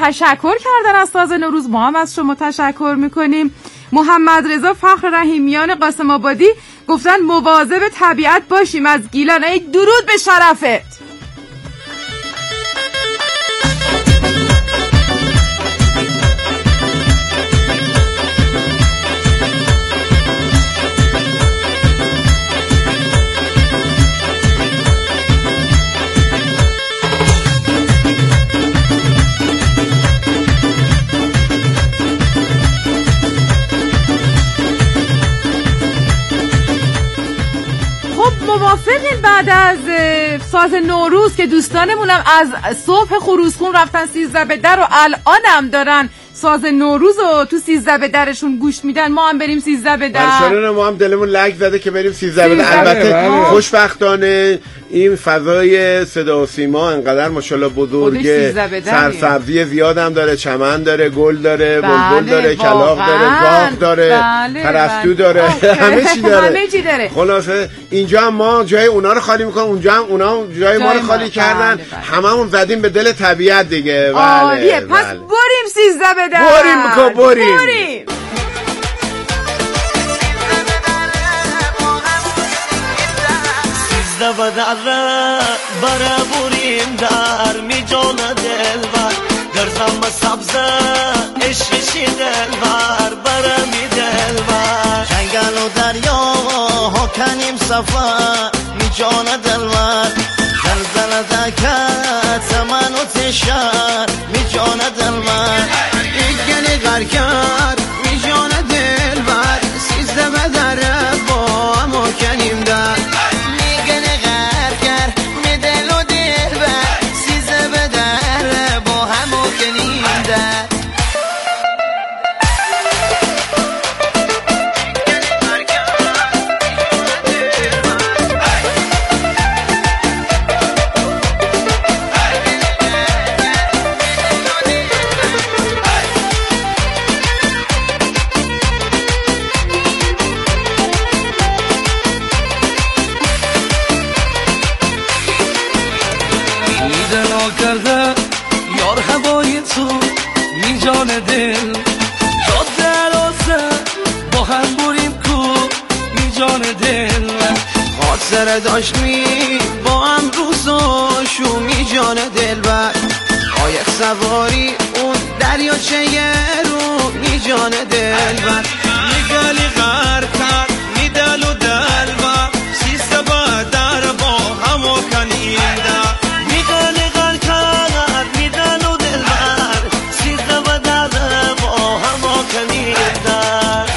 تشکر کردن از ساز نوروز. ما هم از شما تشکر میکنیم. محمد رضا فخر رحیمیان قاسم آبادی گفتن مواظب طبیعت باشیم از گیلان. ای درود به شرفت. موافقین بعد از ساز نوروز که دوستانمونم از صبح خروسخون رفتن 13 به در و الانم دارن ساز نوروز رو تو 13 به درشون گوش میدن، ما هم بریم 13 به در. برشانه ما هم دلمون لک زده که بریم 13 به در. البته خوشبختانه این فضای صدا و سیما انقدر ماشاءالله بزرگه، سرسبزی زیاد هم داره، چمن داره، گل داره، بلبل داره، کلاغ داره، زاغ داره، پرستو داره، همه چی داره. خلاصه اینجا هم ما جای اونا رو خالی میکنیم، اونجا هم اونا جای ما رو خالی کردن. هممون زدیم به دل طبیعت دیگه. عالیه. پس بریم 13 به در. بریم. و در برا بریم در می جان دلبر گرزم سبزه عشقی دلبر برا می دلبر جنگل و دریا ها کنیم سفر می جان دلبر زلزله دکت من و تشر می جان دلبر ایگلی غرکر می جان دلبر 13 به در با همو کنیم در داشت می با هم روزاشو می جان دلبر قایق سواری اون دریاچه رو می جان دلبر میگلی غر کرد می دل و دلبر 13 به در با همو کنیم در میگلی غر کرد می دل و دلبر 13 به در با همو کنیم در.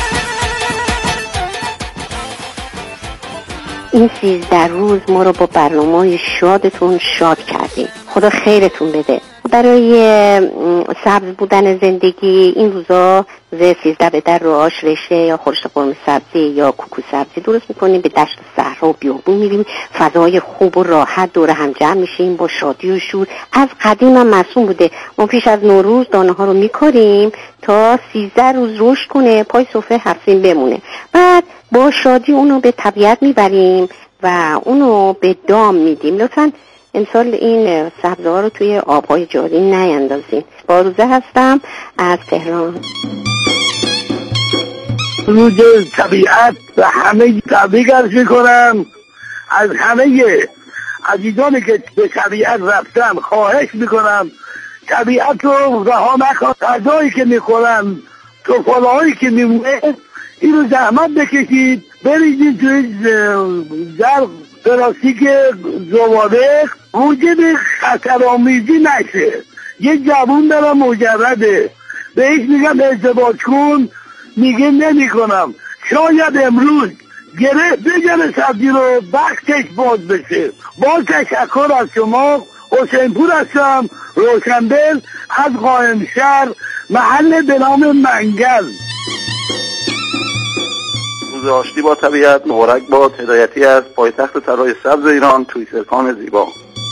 این 13 روز ما رو با برنامه‌های شادتون شاد کردیم. خدا خیرتون بده. برای سبز بودن زندگی این روزا 13 به در رو آش رشته یا خورشت قرمه سبزی یا کوکو سبزی درست میکنیم، به دشت و صحرا و بیابون میریم، فضای خوب و راحت دور هم جمع میشیم با شادی و شور. از قدیم هم مرسوم بوده ما پیش از نوروز دانه ها رو میکاریم تا 13 روز رشد کنه، پای سفره هفتین بمونه. بعد با شادی اونو به طبیعت میبریم و اونو به دام میدیم. لطفاً امسال این سبزه ها رو توی آبهای جاری نیندازین. باروزه هستم از تهران. روز طبیعت و همه تبریک عرض میکنم. از همه عزیزانی که به طبیعت رفتن خواهش میکنم طبیعت رو رها نکن. غذایی که میخورن، توفالهایی که میمونه، این رو زحمت بکشید بریزید توی ظرف پلاستیک زباله، موجب خطرآمیزی نشه. یه جوون دارم مجرده، بهش میگم ازدواج کن، میگه نمی کنم. شاید امروز گره بگره سبزی رو بختش باز بشه. با تشکر از شما. حسین پور هستم، روشندل از قائم شهر، محل به نام منگل. روز آشتی با طبیعت مبارک باد. هدایتی از پایتخت طلای سبز ایران، توییترکان زیبا.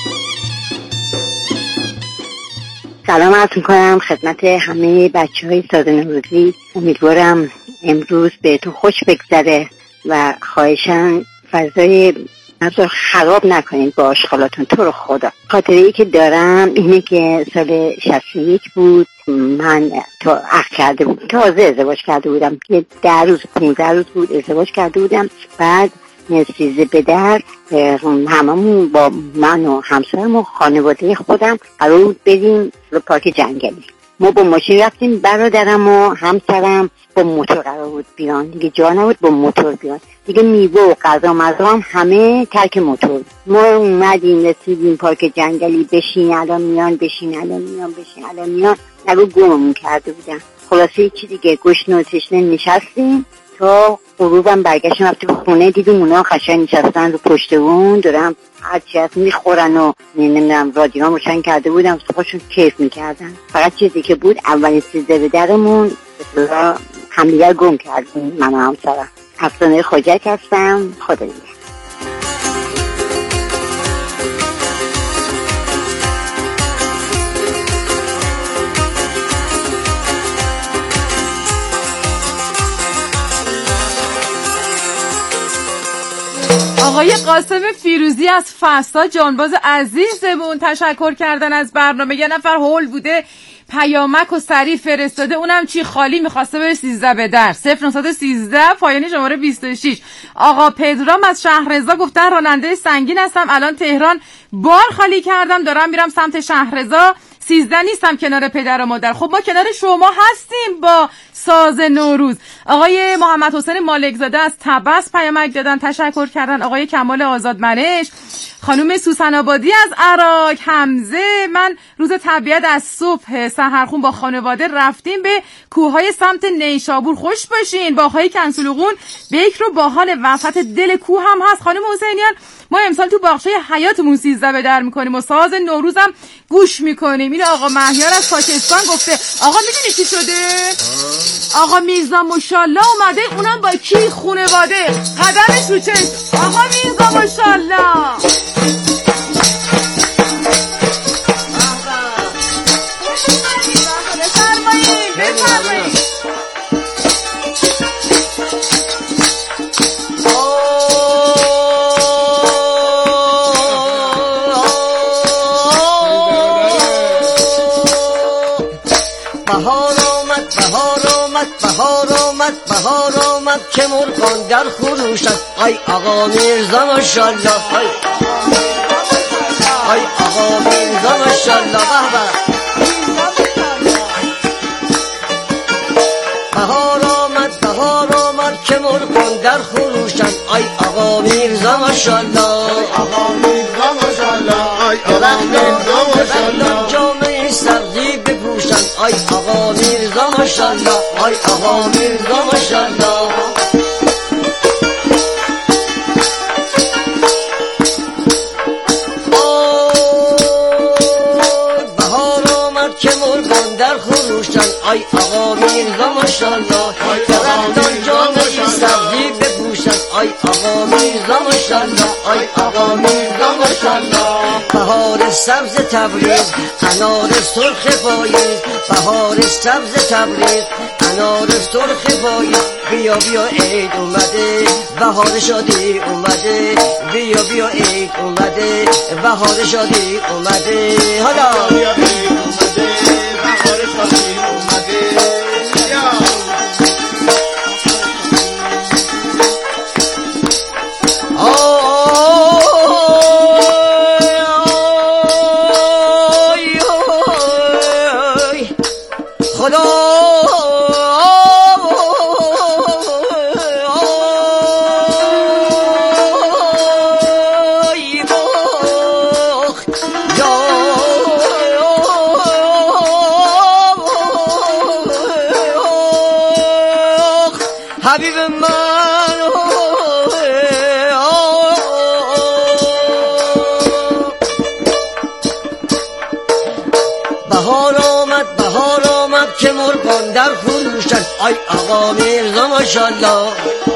سلام عرض میکنم خدمت همه بچه های ساز نوروزی. امیدوارم امروز بهتون خوش بگذره و خواهشاً فضای نظر خراب نکنید با آشغالاتون تو رو خدا. خاطره ای که دارم اینه که سال 61 بود، من تا عقد کرده بودم، تازه ازدواج کرده بودم، یه 10 روز 15 روز بود ازدواج کرده بودم. بعد 13 به در هممون با من و همسرم و خانواده خودم قرار بود بریم رو پارک جنگلی. ما با ماشین رفتیم، برادرم و همسرم با موتور قرار بود بیان، دیگه جا نبود با موتور بیان، دیگه میوه و غذا مزا هم همه ترک موتور. ما اومدیم رسیدیم پارک جنگلی، بشین الان میان، بشین الان میان، بشین الان میان، نگو گممون کرده بودن. خلاصه چی دیگه گشنه و تشنه نشستیم تا غروبم برگشتیم رفتیم خونه، دیدیم اونا قشنگ نشستن رو پشت اون دارم هرچی هست میخورن و نمیدونم رادیو هم روشن کرده بودم، صبحشون کیف میکردن. فقط چیزی که بود اولین 13 به درمون همدیگر گم کردیم، من و همسرم. افسانه خوجک هستم، خدا نگهدار. آقای قاسم فیروزی از فستا جانباز عزیزمون تشکر کردن از برنامه. یه نفر هول بوده پیامک و سریع فرستاده، اونم چی خالی میخواسته بره 13 به در 0913 پایانی شماره 26. آقا پدرام از شهررضا گفتن راننده سنگین هستم، الان تهران بار خالی کردم دارم میرم سمت شهررضا، 13 نیستم کنار پدر و مادر. خب ما کنار شما هستیم با ساز نوروز. آقای محمد حسین مالکزاده از طبس پیامک دادن، تشکر کردن. آقای کمال آزادمنش، خانم سوسن آبادی از عراق، حمزه من روز طبیعت از صبح سحرخون با خانواده رفتیم به کوههای سمت نیشابور، خوش باشین. باغ‌های کنسولوقون بیک رو باحال، وسط دل کوه هم هست. خانم حسینیان ما امسال تو باغچه حیاتمون 13 به در میکنیم و ساز نوروزم گوش میکنیم. این آقا مهیار از پاکستان گفته. آقا میدونی چی شده؟ آقا میرزا ماشاءالله اومده، اونم با کی؟ خانواده، قدمش رو چشم. آقا میرزا ماشاءالله بهار آمد که مرغان در خروشند. ای آقا میرزا ماشاءالله، ای آقا میرزا ماشاءالله. بهار آمد که مرغان در خروشند. ای آقا میرزا ماشاءالله، درختان جامه سبزی بپوشند. ای آقا میرزا ماشاءالله، ای آقا میرزا ماشاءالله. بهار آمد که مرغان در خروشند. ای آقا میرزا ماشاءالله، درختان جامه سبزی بپوشند. ای آقا میرزا ماشاءالله، ای آقا میرزا ماشاءالله. بهار سبز تبریز، انار سرخ پاییز. بهار سبز تبریز، انار سرخ پاییز. بیا بیا عید اومده، بهار شادی اومده. بیا بیا عید اومده، بهار شادی اومده. حالا بیا عید اومده، بهار شادی اومده. حبیب من بهار آمد که مرغان در خروشند. ای آقا میرزا ماشاءالله،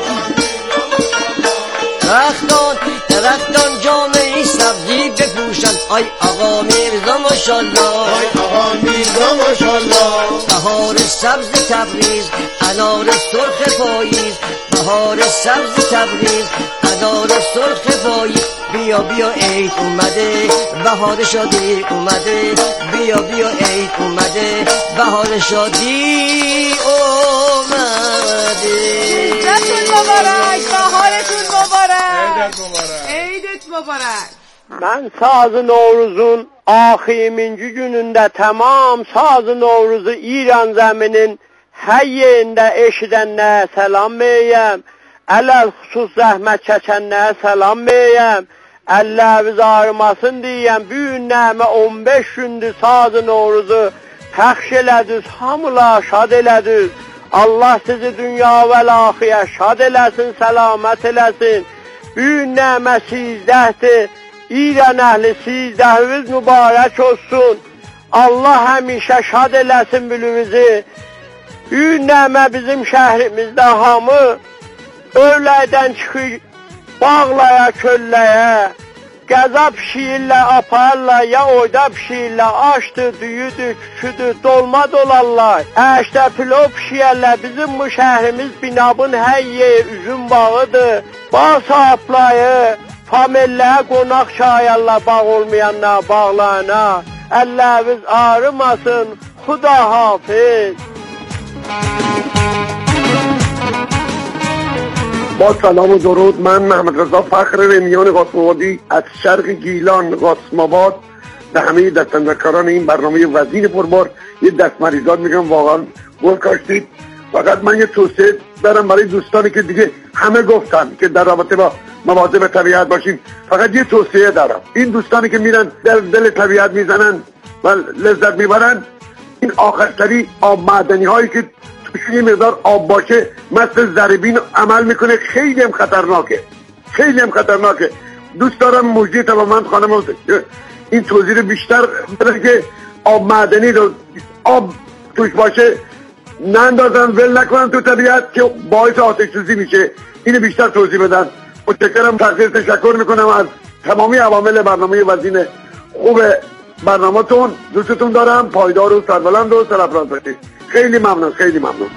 درختان جامه سبزی بپوشند. ای آقا میرزا ماشاءالله، ای آقا میرزا ماشاءالله. بهار سبز تبریز، انار سرخ پاییز. بهار سبز تبریز، انار سرخ پاییز. بیا بیا عید اومده بهار شادی اومده بیا بیا عید اومده بهار شادی اومده عیدتون مبارک بهارتون مبارک عیدت مبارک. Ben sazı Novruz'un ahiminci gününde tamam sazı Novruz'u İran zeminin her yerinde eşidenlere selam vereyim. Əlel xüsus zəhmət çəkənlərə selam vereyim. Əlləriniz ağrımasın deyəm. Bu günlərimə 15 gündür sazı Novruz'u pəxş elədiniz, hamılar şad elədiniz. Allah sizi dünya və laxiyə şad eləsin, səlamət eləsin. Bu günlərimə sizdəhdir. İran əhli sizdəhiniz mübarək olsun. Allah həmişə şad eləsin bülümüzü. Bu günlərimə bizim şəhrimizdə hamı övlərdən çıxır bağlaya, kölləyə, qəza pişiyirlər, aparırlar, ya oyda pişiyirlər, aşdır, düyüdür, küküdür, dolma dolarlar, əşdə pilov pişiyərlər. Bizim bu şəhrimiz Binabın hər yer üzüm bağıdır, bağ sahibləri, familiyə qonaq çağırırlar, bağ olmayanlar, bağlarına. Əlləriniz ağrımasın, Xuda hafiz. با سلام و درود، من محمد رضا فخر رمیان قاسم‌آبادی از شرق گیلان قاسم‌آباد به همه دستاندرکاران این برنامه وزین پربار یه دستمریزاد میگم واقعا گل کاشتید. فقط من یه توصیه دارم برای دوستانی که دیگه همه گفتن که در رابطه با مواظب طبیعت باشین. فقط یه توصیه دارم، این دوستانی که میرن در دل طبیعت میزنن و لذت میبرن، این آخرسری آب معدنی هایی که توش یه مقدار آب باشه مثل ضریبین عمل میکنه، خیلی هم خطرناکه، خیلی هم خطرناکه. دوست دارم موجی توامند خانم این توضیح رو بیشتر بدن که آب معدنی رو آب توش باشه نندازن، ول نکنن تو طبیعت که باعث آتش سوزی میشه. اینو بیشتر توضیح بدن. متشکرم، تشکر میکنم از تمامی عوامل برنامه وزین خوب برنامه‌تون. دوستتون دارم، پایدار و سربلند و سرافراز باشید. خیلی ممنون، خیلی ممنون.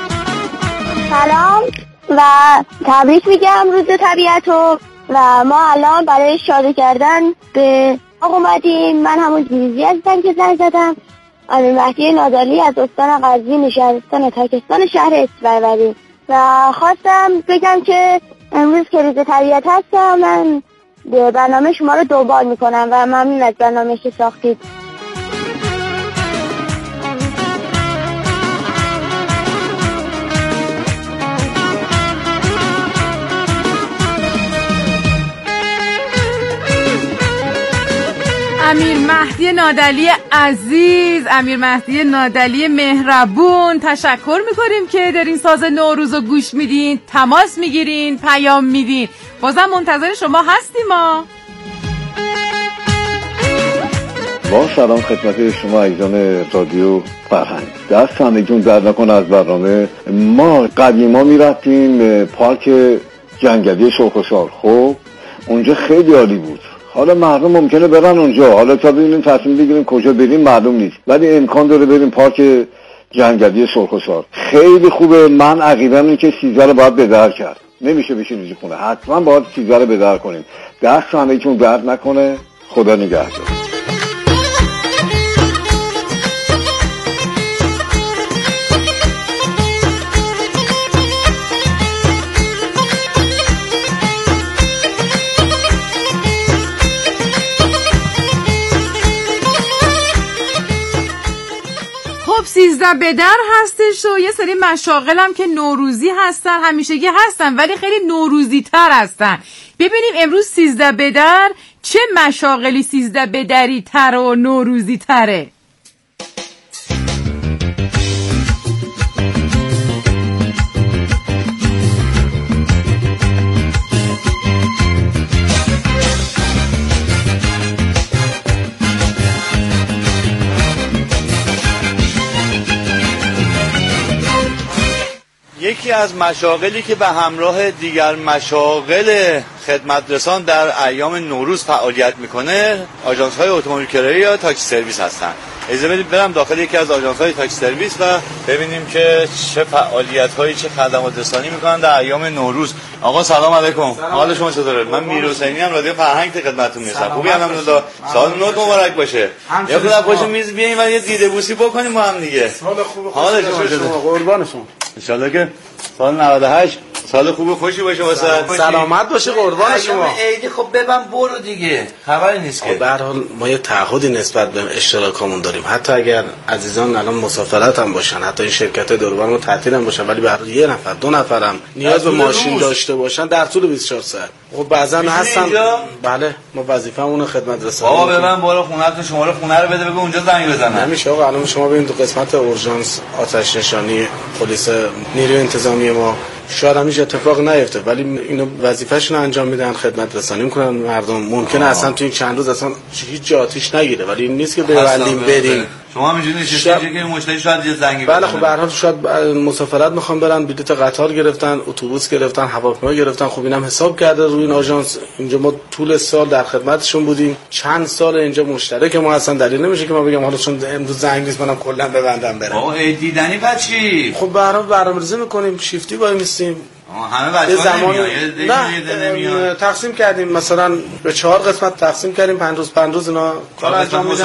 سلام و تبریک میگم روز طبیعتو. و ما الان برای شاد کردن به اومدیم. من همون جوزی هستم که زنگ زدم. امیر مهدی نادالی از استان قزوین شهرستان تاکستان شهر اسفندیاری و خواستم بگم که امروز که روز طبیعت هستم، من برنامه شما رو دنبال میکنم و ممنون از برنامه که ساختید. امیر مهدی نادالی عزیز، امیر مهدی نادالی مهربون، تشکر میکنیم که دارین ساز نوروز رو گوش میدین، تماس میگیرین، پیام میدین. بازم منتظر شما هستیم ما. با سلام خدمت شما عزیزان رادیو فرهنگ. دست همگیتون درد نکنه از برنامه. ما قدیما میرفتیم پارک جنگلی سرخوشحال، خب اونجا خیلی عالی بود. حالا مردم ممکنه برن اونجا، حالا تا ببینیم تصمیم بگیریم کجا بریم معلوم نیست، ولی امکان داره بریم پارک جنگلی سرخوشحال، خیلی خوبه. من عقیده‌ام اینه که 13 رو باید بدر کرد، نمیشه بشین خونه، حتما باید 13 رو بدر کنیم. دست همگیتون درد نکنه، خدا نگهدار. خب 13 بدر هستش و یه سری مشاغل هم که نوروزی هستن، همیشگی هستن ولی خیلی نوروزی تر هستن. ببینیم امروز 13 بدر چه مشاغلی 13 بدری تر و نوروزی تره. یکی از مشاغلی که به همراه دیگر مشاغل خدمترسان در ایام نوروز فعالیت میکنه، آژانس‌های اتومبیل کرایه یا تاکسی سرویس هستند. اجازه بدید برم داخل یکی از آژانس‌های تاکسی سرویس و ببینیم که چه فعالیت‌هایی چه خدمات رسانی می‌کنن در ایام نوروز. آقا سلام علیکم. حال شما چطوره؟ من میرحسینی ام، رادیو فرهنگ خدمتتون میرسم. خوبی؟ الحمدلله. سال نو مبارک باشه. یه خدا پشت میز بیاین و یه دیده بوسی بکنیم با هم دیگه. سال خوب. حال شما چطوره؟ قربانتون. ان شاءالله که سال 98 سال خوب و خوشی باشه واسه. سلامت باشه قربان شما. عید خب ببن برو دیگه. خبری نیست که. به هر حال ما یه تعهدی نسبت به اشتراکامون داریم. حتی اگر عزیزان الان مسافرت هم باشن، حتی این شرکت دور و برمون تعطیل هم باشن، ولی به هر حال یه نفر دو نفرم نیاز به ماشین داشته باشن در طول 24 ساعت. خب بعضا هستن. بله ما وظیفه‌مون خدمت رسانی. بابا ببن بالا خونه‌تون شماره خونه رو بده بگو اونجا زنگ بزنن. نمیشه آقا. الان شما ببین تو قسمت اورژانس آتش نشانی پلیس نیروی انتظامی ما شاید همیشه اتفاق نیفته، ولی اینو وظیفه‌شون انجام میدن، خدمت رسانی میکنن مردم. ممکنه اصلا تو این چند روز اصلا هیچ جا آتیش نگیره، ولی این نیست که ببندیم بریم. شما همینجوری نشسته که مشتری شاید یه زنگی بزنه. بله خب به هر حال شاید مسافرت میخوان برن، بلیط قطار گرفتن، اتوبوس گرفتن، هواپیما گرفتن. خب اینم حساب کرده روی این آژانس. اینجا ما طول سال در خدمتشون بودیم، چند سال اینجا مشترک ما هستن. دلیل نمیشه که ما بگم حالا چون امروز زنگ نیست منم کلا ببندم برم. آقا دیدنی بچی. خب به هر حال برنامه‌ریزی میکنیم، شیفتی وای میستیم. همه بچه‌ها نه تقسیم کردیم، مثلا به 4 قسمت تقسیم کردیم، 5 روز اینا کار انجام میدن.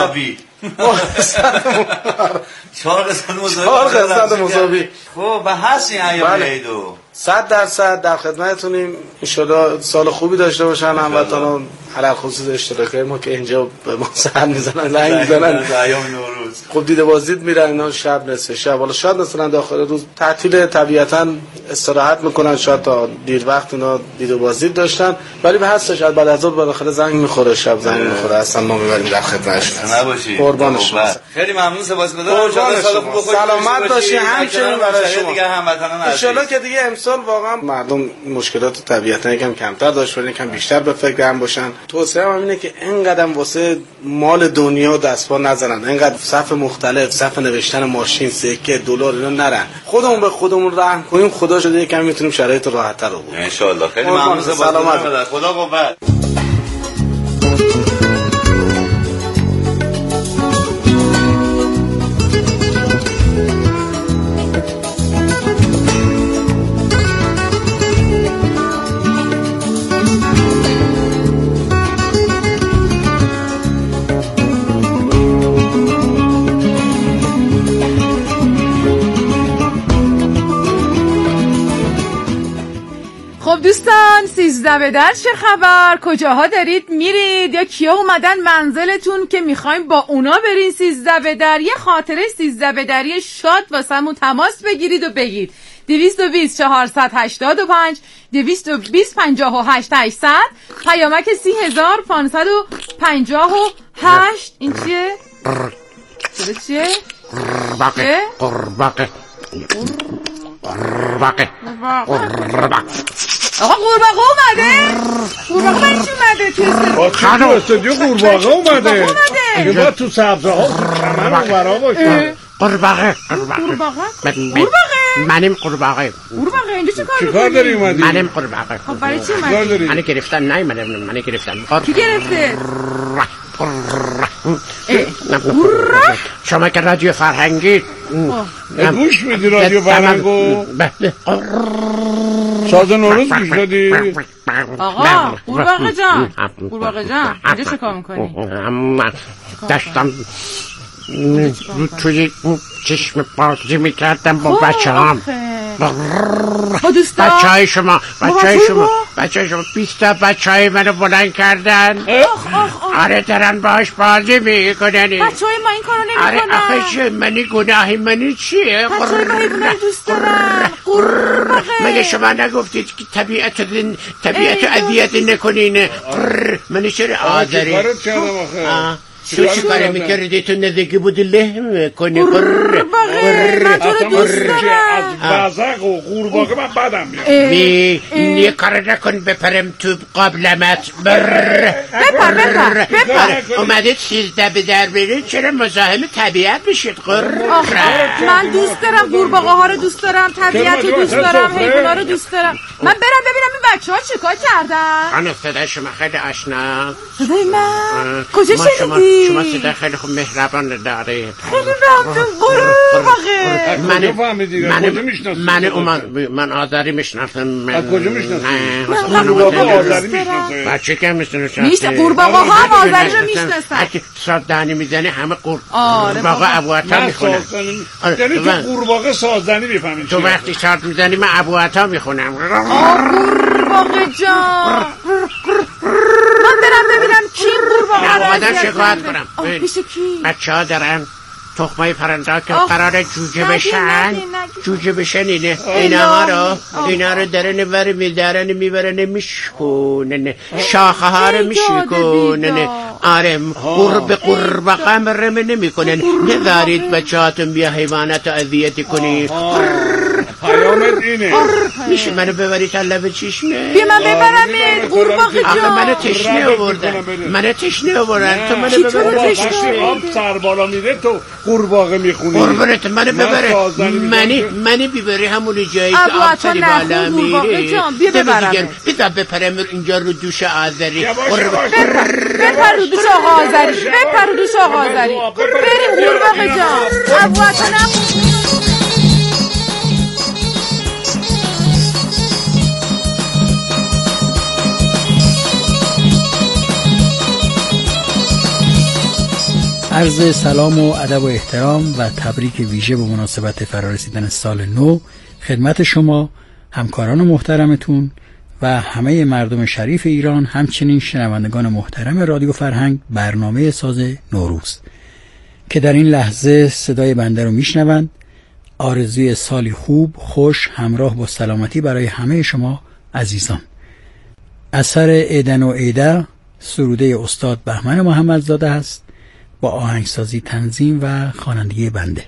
4 قسمت مساوی. خب به هست این ایام عیدو 100% در خدمتتونیم. ان شاءالله سال خوبی داشته باشن هموطنان، علل خصوص اشتراکای ما که اینجا به ما سر میزنن، لنگ میزنن ایام نوروز. خب دیده بازدید میرن اینا شب نصف شب، حالا شاید مثلا داخل روز تعطیل طبیعتا استراحت میکنن، شاید تا دیر وقت اینا دیده بازدید داشتن، ولی به هست شاید بعد از ظهر بالاخره زنگ میخوره، شب زنگ میخوره، اصلا ما میبریم در خدمتشون. نباشی قربان شما. خیلی ممنون، سپاسگزارم. سلامت باشی. همچنین برای شما دیگه هموطنان ان شاءالله که دیگه امسال واقعا مردم مشکلات طبیعتا یکم کمتر داشت، ولی یکم بیشتر به فکر هم باشن. توصیه هم اینه که اینقدر واسه مال دنیا دست پا نزنن، اینقدر صف مختلف، صف نوشتن ماشین، سکه، دلار اینا نرن. خودمون به خودمون رحم کنیم، خدا شده یکم میتونیم شرایط راحت‌تر رو بکنیم ان شاءالله. خیلی ممنون، سلامت. خدا قوت. دوستان 13 به در چه خبر؟ کجاها دارید میرید یا کیا اومدن منزلتون که میخوایم با اونا برین 13 به در؟ یه خاطره 13 به دری شاد واسمون تماس بگیرید و بگید 220 485 220 58 800 پیامک 30558. این چیه؟ چیه؟ قرباقه قرباقه قرباقه قرباقه. آقا قورباغه اومده؟ قورباغه برای چی اومده؟ خانم استودیو قورباغه اومده. اینجا تو سبزه ها تو چمن اونورا باشه. قورباغه قورباغه منم قورباغه. قورباغه اینجا چه کار داری اومدی؟ منم قورباغه. خب برای چی اومدی؟ من گرفتم. نه من گرفتم. کی گرفته؟ شما که رادیو فرهنگی گوش میدی رادیو فرهنگو؟ بله. ساز نوروز گوش دادی؟ آقا قورباغه جان اینجا چه کار میکنی؟ داشتم توی چشم بازی میکردم با بچه هم، با دوستا بچه های شما 20 تا بچه های منو بلند کردن. آره دارن باش بازی میکنن. بچه های ما این کارو نمی کنن. آره آخه چه منی گناهی منی چیه؟ بچه های ما حیوانای دوست دارن. مگه شما نگفتید که طبیعت اذیت نکنین؟ منی چرا آذری؟ تو چی کاره میکردی؟ تو نزدیکی بودی له کنی؟ قورباغه من تو رو دوست دارم. از بزق و قورباغه من بدم میاد. یه کار نکن بپرم تو قابلمت. بپر اومدید 13 به در برید، چرا مزاحم طبیعت بشید؟ من دوست دارم قورباغه ها رو دوست دارم، طبیعت رو دوست دارم، حیونا رو دوست دارم. من برم ببینم این بچه ها چیکار کردن. خانم صدای شما خیلی آشنا. صدای من؟ کجا شنیدی؟ رفتی؟ شما صدا خیلی خوب مهربان داره. خیلی رفتم من آذری میشناسم. از کجا میشناسم؟ قورباغه آذری میشناسم. بچه که میشناسم. قورباغه ها هم آذری رو میشناسن. سازدنی میزنی همه قورباغه ابوعطا میخونن. یعنی تو قورباغه سازدنی بفهمی. تو وقتی ساز میزنی من ابوعطا میخونم. قورباغه جان من برم ببینم کی قورباغه رو اومدم شکایت کنم. بچه ها دارن تخمای پرنده که قراره جوجه بشن اینا رو درن ور میدارن میبرن میشکونن شاخه ها رو میشکونن. آره قورباغه رم نمیکنن. نذارید بچه‌هاتون بیا حیوانات رو اذیت کنی. پیامت اینه میشه منو ببری تا لب چشمه؟ بیا من ببرم قورباغه جان. منو تشنه آوردن تو منو ببری وقتی آب سر بالا میره تو قورباغه میخونی. قربونت منو ببره. منی بیبری همون جایی که آب سری بالا میره. بیا ببرم بذار بپرم اینجا رو دوش آذری. بپر رو دوش آقا آذری. بریم قورباغه جان. ابوعطا عرض سلام و ادب و احترام و تبریک ویژه به مناسبت فرارسیدن سال نو خدمت شما، همکاران محترمتون و همه مردم شریف ایران، همچنین شنوندگان محترم رادیو فرهنگ برنامه ساز نوروز که در این لحظه صدای بنده رو میشنوند. آرزوی سالی خوب، خوش، همراه با سلامتی برای همه شما عزیزان. اثر ایدن و ایده سروده استاد بهمن محمدزاده است با آهنگسازی، تنظیم و خوانندگی بنده.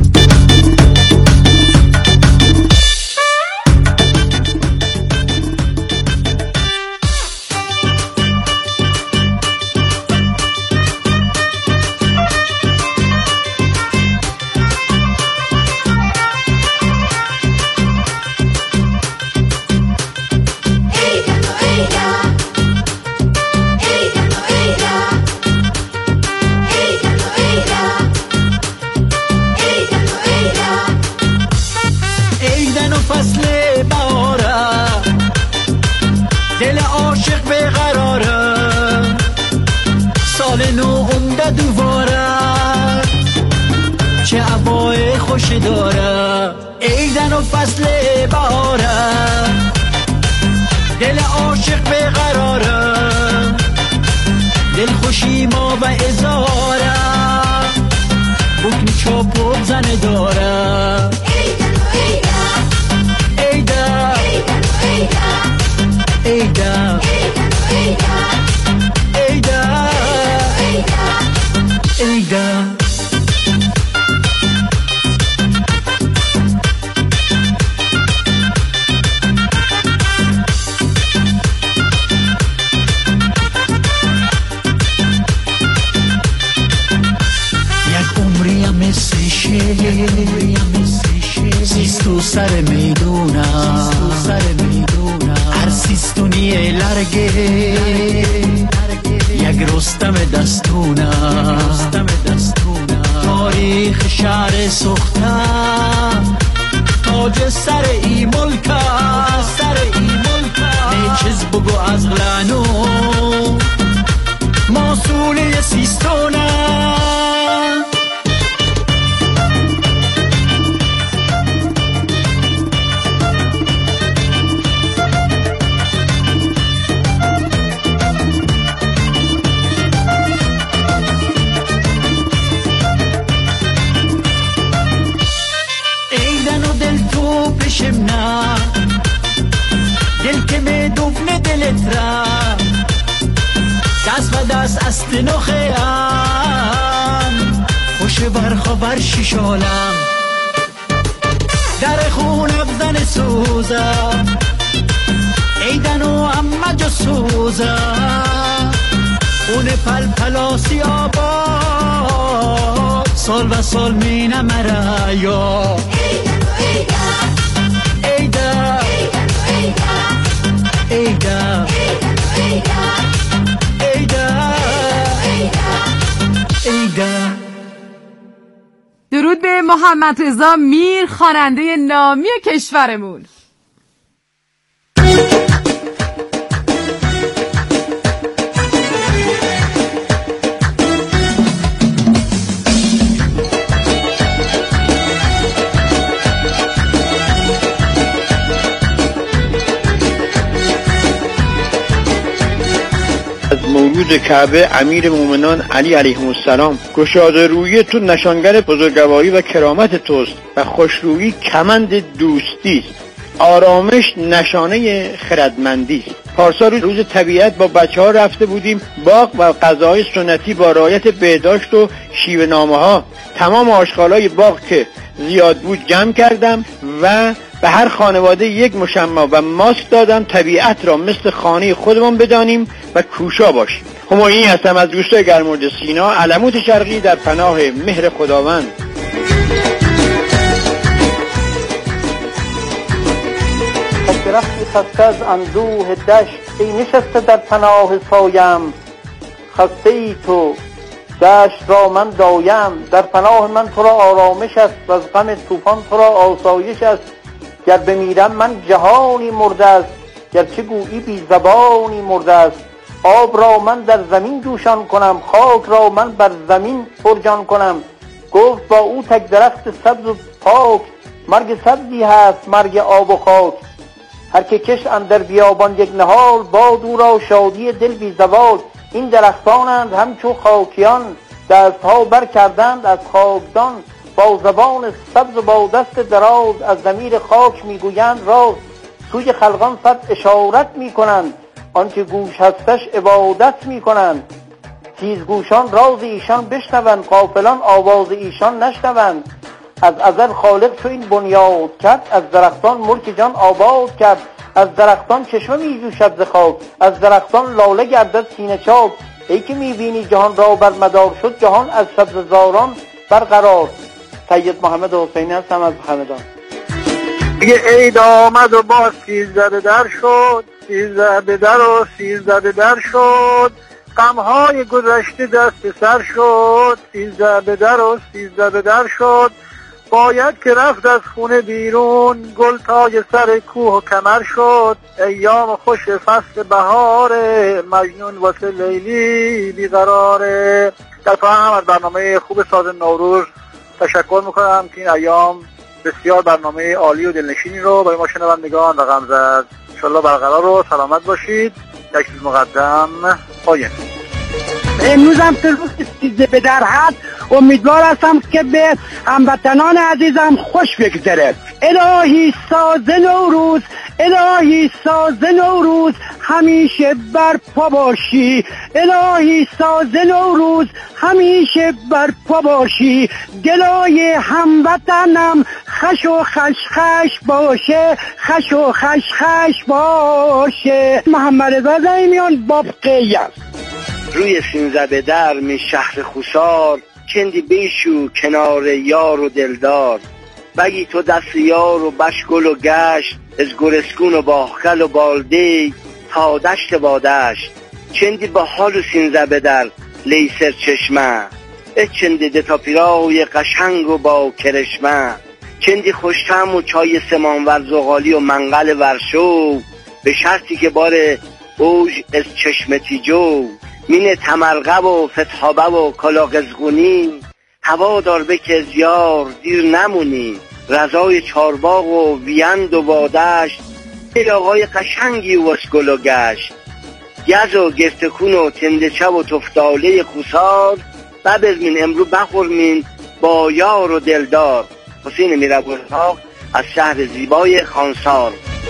ایدن و فصل بهاره دل عاشق به قراره دل خوشی ما و ازاره بکنی چاپ و زن داره ایدن ایدن ایدن سیستو سر میدونم هر سیستونی لرگه یک رستم دستونم تاریخ شهر سختم تاج سر ای ملکه نیچیز بگو از غلانو ماسوله سیستونم دل که می دوفنه دلت را دست و دست است نخه هم خوش برخوار شیشالم در خون افزن سوزه ایدن و اما جو سوزه خون پل پلاسی آباد سال و سال مینه مرا یا ایدن ایدن ایدن محمد رضا میر، خواننده نامی کشورمون. مولود کعبه امیر مومنان علی علیه السلام، گشاده روی تو نشانگر بزرگواری و کرامت توست و خوشرویی کمند دوستی است. آرامش نشانه خردمندی است. پارسال روز طبیعت با بچه‌ها رفته بودیم باغ و غذاهای سنتی با رعایت بهداشت و شیوه نامه‌ها. تمام آشغالای باغ که زیاد بود جمع کردم و به هر خانواده یک مشمع و ماسک دادم. طبیعت را مثل خانه خودمون بدانیم و کوشا باشیم. همایونی هستم از روستای گرمرد سینا، علموت شرقی، در پناه مهر خداوند. درختی خسته از اندوه دشت، ای نشسته در پناه سایم. خسته ای تو دشت را من دایم، در پناه من تو را آرامش است و از غم طوفان تو را آسایش است. گر بمیرم من جهانی مرده است، گرچه گویی بی زبانی مرده است. آب را من در زمین جوشان کنم، خاک را من بر زمین پرجان کنم. گفت با او تک درخت سبز و پاک، مرگ سبزی هست مرگ آب و خاک. هر که کشت اندر بیابان یک نهال، باد او را شادی دل بی زوال. این درختانند همچو خاکیان، دستها بر کردند از خاکدان. با زبان سبز و با دست دراز، از ضمیر خاک میگویند راز. سوی خلقان صد اشارت میکنند، آنچه گوش هستش عبادت میکنند. تیزگوشان راز ایشان بشنوند، غافلان آواز ایشان نشنوند. از ازل خالق چو این بنیاد کرد، از درختان ملک جان آباد کرد. از درختان چشمه می جوشد ز خاک، از درختان لاله گردد سینه چاک. ای که می بینی جهان را بر مدار، شد جهان از سبززاران برقرار. سید محمد حسینی هستم از همدان. دیگه عید آمد و باز 13 در شد، 13 در و 13 در شد. غمهای گذشته دست سر شد، 13 در و 13 در شد. باید که رفت از خونه بیرون، گل تاج سر کوه و کمر شد. ایام خوش فصل بهاره، مجنون واسه لیلی بیقراره. در پایان هم از برنامه خوب ساز نوروز تشکر میکنم که این ایام بسیار برنامه عالی و دلنشینی رو برای ما شنوندگان رقم زد. انشالله برقرار و سلامت باشید. یک چیز مقدم پایین. امروز هم روز 13 در هست. امیدوار هستم که به هموطنان عزیزم خوش بگذره. الهی ساز نوروز، الهی ساز نوروز، همیشه برپا باشی. الهی ساز نوروز، همیشه برپا باشی. دلای هموطنم خش و خشخش باشه، خش و خشخش باشه. محمد رضا زایمیان باب قیس. روی سینزده در می شهر خوشار، چندی بیشو کنار یار و دلدار. بگی تو دست یار و بشگل و گشت، از گرسکون و باخل و بالده تا دشت بادشت. چندی با حال و سینزده در لیسر چشمه، چندی دتا پیراوی قشنگ و با کرشمه. چندی خوشتم و چای سمانور زغالی و منقل ورشو، به شرطی که بار اوج از چشمتی جو. مین تمرغب و فتحابه و کلاغزگونی، هوا دار بکز یار دیر نمونی. رضای چارباغ و ویند و بادشت، دل آقای قشنگی و اسگل و گشت. گز و گرتکون و تندچه و تفتاله خوسار، ببرمین امرو بخورمین با یار و دلدار. حسین میربرزاق از شهر زیبای خانسار.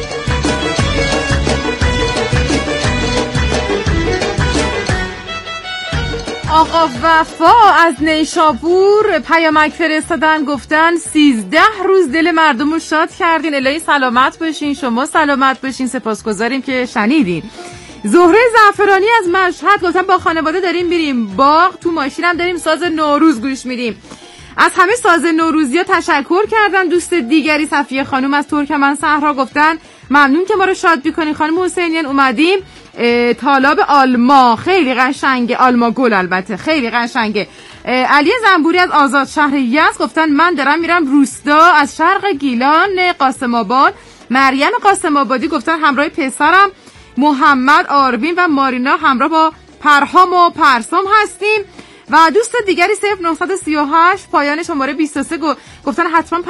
آقا وفا از نیشابور پیامک فرستادن، گفتن 13 روز دل مردم رو شاد کردین. الهی سلامت باشین، شما سلامت باشین. سپاسگزاریم که شنیدین. زهره زعفرانی از مشهد گفتن با خانواده داریم میریم باغ، تو ماشینم داریم ساز نوروز گوش میدیم. از همه ساز نوروزی ها تشکر کردن. دوست دیگری صفیه خانم از ترکمن صحرا گفتن ممنون که ما رو شاد میکنین. خانم حسینیان اومدیم طالاب آلما، خیلی قشنگه، آلما گل البته خیلی قشنگه. علی زنبوری از آزاد شهر یزد گفتن من دارم میرم روستا از شرق گیلان قاسم آباد. مریم قاسم آبادی گفتن همراه پسرم محمد آروین و مارینا همراه با پرهام و پرسام هستیم. و دوست دیگری 0938 پایان شماره 23 گفتن حتما